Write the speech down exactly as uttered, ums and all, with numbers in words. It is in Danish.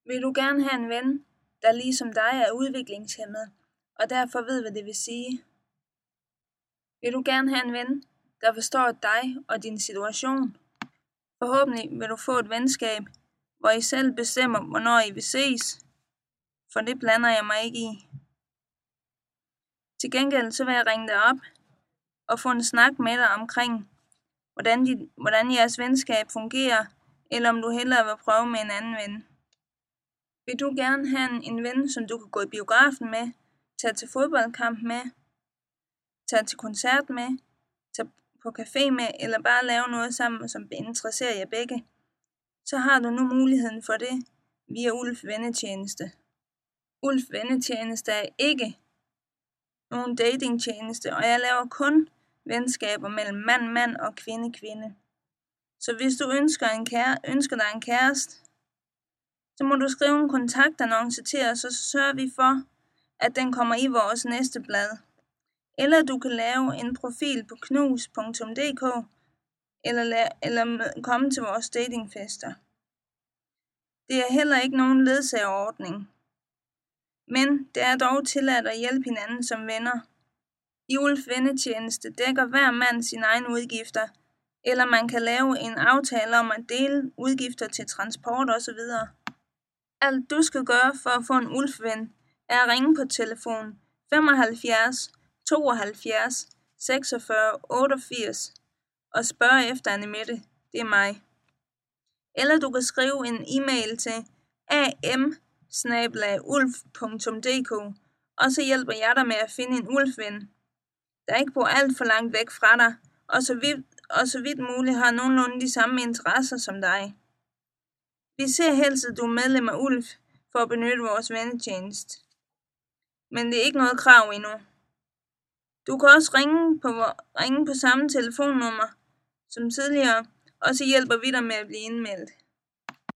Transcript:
Vil du gerne have en ven, der ligesom dig er udviklingshæmmet, og derfor ved, hvad det vil sige? Vil du gerne have en ven, der forstår dig og din situation? Forhåbentlig vil du få et venskab, hvor I selv bestemmer, hvornår I vil ses, for det blander jeg mig ikke i. Til gengæld så vil jeg ringe dig op og få en snak med dig omkring, hvordan, de, hvordan jeres venskab fungerer, eller om du hellere vil prøve med en anden ven. Vil du gerne have en, en ven, som du kan gå i biografen med, tage til fodboldkamp med, tage til koncert med, tage på café med, eller bare lave noget sammen, som interesserer jer begge, så har du nu muligheden for det via Ulf Vennetjeneste. Ulf Vennetjeneste er ikke nogen datingtjeneste, og jeg laver kun venskaber mellem mand, mand og kvinde, kvinde. Så hvis du ønsker, en kære, ønsker dig en kæreste, så må du skrive en kontaktannonce til os, og så sørger vi for, at den kommer i vores næste blad. Eller du kan lave en profil på knus punktum d k, eller, la- eller komme til vores datingfester. Det er heller ikke nogen ledsagerordning, men det er dog tilladt at hjælpe hinanden som venner. I Ulf Vennetjeneste dækker hver mand sine egne udgifter, eller man kan lave en aftale om at dele udgifter til transport osv. Alt du skal gøre for at få en Ulf-ven, er at ringe på telefon femoghalvfjerds tooghalvfjerds seksogfyrre otteogfirs og spørge efter Annemette, det er mig. Eller du kan skrive en e-mail til a m bindestreg ulf punktum d k, og så hjælper jeg dig med at finde en Ulf-ven, der ikke bor alt for langt væk fra dig, og så vidt, og så vidt muligt har nogenlunde de samme interesser som dig. Vi ser helst, at du er medlem af Ulf for at benytte vores vennetjeneste. Men det er ikke noget krav endnu. Du kan også ringe på, ringe på samme telefonnummer som tidligere, og så hjælper vi dig med at blive indmeldt.